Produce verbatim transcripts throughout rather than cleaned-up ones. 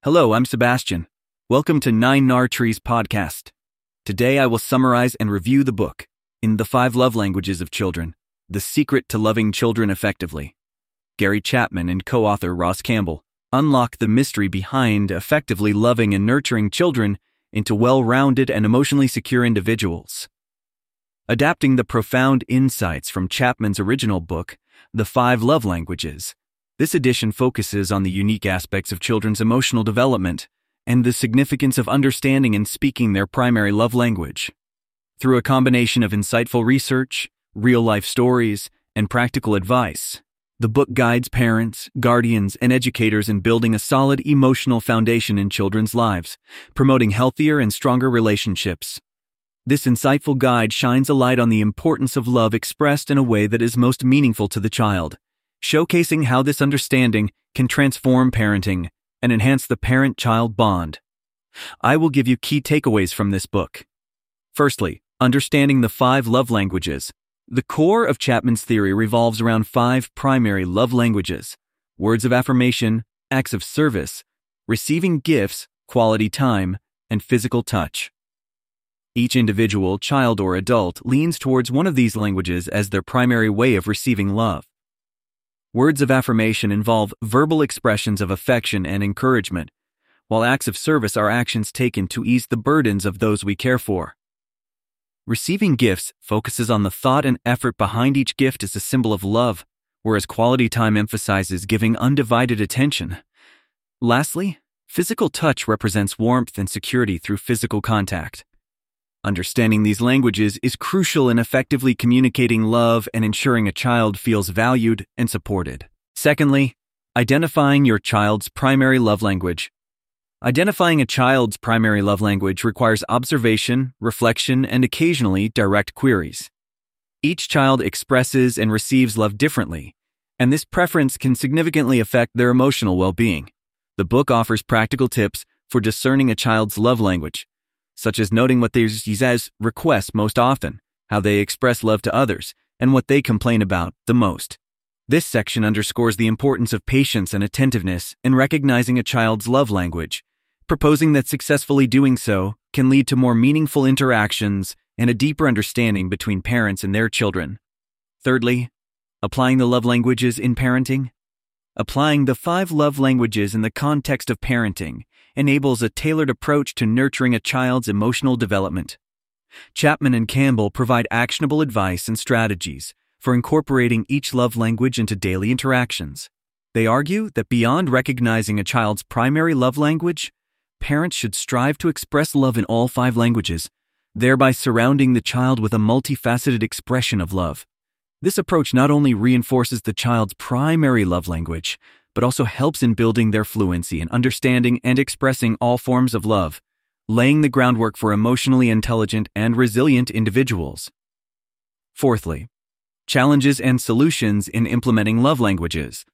Hello, I'm Sebastian. Welcome to Nine Nar Trees podcast. Today I will summarize and review the book, In the Five Love Languages of Children, The Secret to Loving Children Effectively. Gary Chapman and co-author Ross Campbell unlock the mystery behind effectively loving and nurturing children into well-rounded and emotionally secure individuals. Adapting the profound insights from Chapman's original book, The Five Love Languages, this edition focuses on the unique aspects of children's emotional development and the significance of understanding and speaking their primary love language. Through a combination of insightful research, real-life stories, and practical advice, the book guides parents, guardians, and educators in building a solid emotional foundation in children's lives, promoting healthier and stronger relationships. This insightful guide shines a light on the importance of love expressed in a way that is most meaningful to the child, showcasing how this understanding can transform parenting and enhance the parent-child bond. I will give you key takeaways from this book. Firstly, understanding the five love languages. The core of Chapman's theory revolves around five primary love languages: words of affirmation, acts of service, receiving gifts, quality time, and physical touch. Each individual, child or adult, leans towards one of these languages as their primary way of receiving love. Words of affirmation involve verbal expressions of affection and encouragement, while acts of service are actions taken to ease the burdens of those we care for. Receiving gifts focuses on the thought and effort behind each gift as a symbol of love, whereas quality time emphasizes giving undivided attention. Lastly, physical touch represents warmth and security through physical contact. Understanding these languages is crucial in effectively communicating love and ensuring a child feels valued and supported. Secondly, identifying your child's primary love language. Identifying a child's primary love language requires observation, reflection, and occasionally direct queries. Each child expresses and receives love differently, and this preference can significantly affect their emotional well-being. The book offers practical tips for discerning a child's love language, such as noting what they use as requests most often, how they express love to others, and what they complain about the most. This section underscores the importance of patience and attentiveness in recognizing a child's love language, proposing that successfully doing so can lead to more meaningful interactions and a deeper understanding between parents and their children. Thirdly, applying the love languages in parenting. Applying the five love languages in the context of parenting enables a tailored approach to nurturing a child's emotional development. Chapman and Campbell provide actionable advice and strategies for incorporating each love language into daily interactions. They argue that beyond recognizing a child's primary love language, parents should strive to express love in all five languages, thereby surrounding the child with a multifaceted expression of love. This approach not only reinforces the child's primary love language, but also helps in building their fluency in understanding and expressing all forms of love, laying the groundwork for emotionally intelligent and resilient individuals. Fourthly, challenges and solutions in implementing love languages.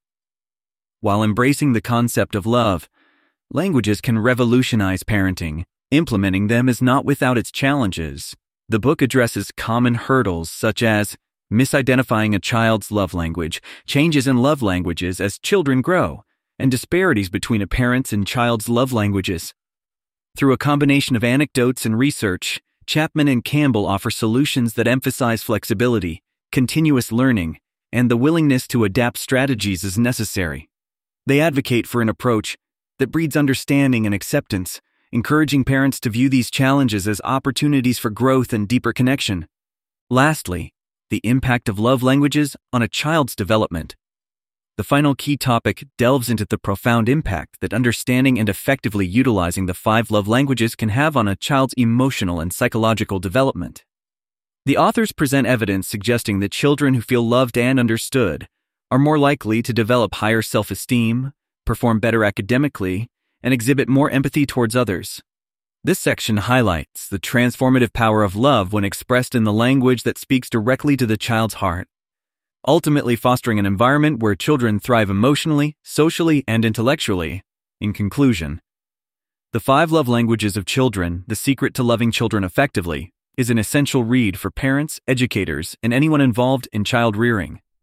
While embracing the concept of love, languages can revolutionize parenting. Implementing them is not without its challenges. The book addresses common hurdles such as misidentifying a child's love language, changes in love languages as children grow, and disparities between a parent's and child's love languages. Through a combination of anecdotes and research, Chapman and Campbell offer solutions that emphasize flexibility, continuous learning, and the willingness to adapt strategies as necessary. They advocate for an approach that breeds understanding and acceptance, encouraging parents to view these challenges as opportunities for growth and deeper connection. Lastly, the impact of love languages on a child's development. The final key topic delves into the profound impact that understanding and effectively utilizing the five love languages can have on a child's emotional and psychological development. The authors present evidence suggesting that children who feel loved and understood are more likely to develop higher self-esteem, perform better academically, and exhibit more empathy towards others. This section highlights the transformative power of love when expressed in the language that speaks directly to the child's heart, ultimately fostering an environment where children thrive emotionally, socially, and intellectually. In conclusion, The Five Love Languages of Children, The Secret to Loving Children Effectively, is an essential read for parents, educators, and anyone involved in child rearing.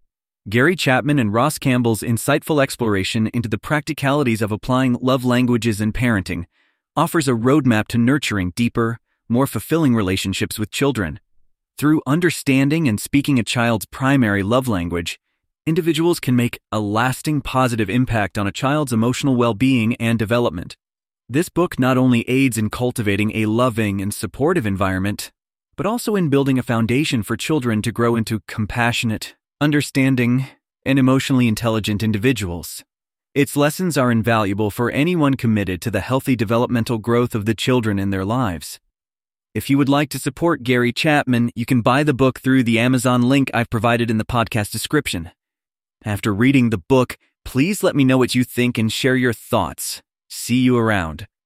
Gary Chapman and Ross Campbell's insightful exploration into the practicalities of applying love languages in parenting offers a roadmap to nurturing deeper, more fulfilling relationships with children. Through understanding and speaking a child's primary love language, individuals can make a lasting positive impact on a child's emotional well-being and development. This book not only aids in cultivating a loving and supportive environment, but also in building a foundation for children to grow into compassionate, understanding, and emotionally intelligent individuals. Its lessons are invaluable for anyone committed to the healthy developmental growth of the children in their lives. If you would like to support Gary Chapman, you can buy the book through the Amazon link I've provided in the podcast description. After reading the book, please let me know what you think and share your thoughts. See you around.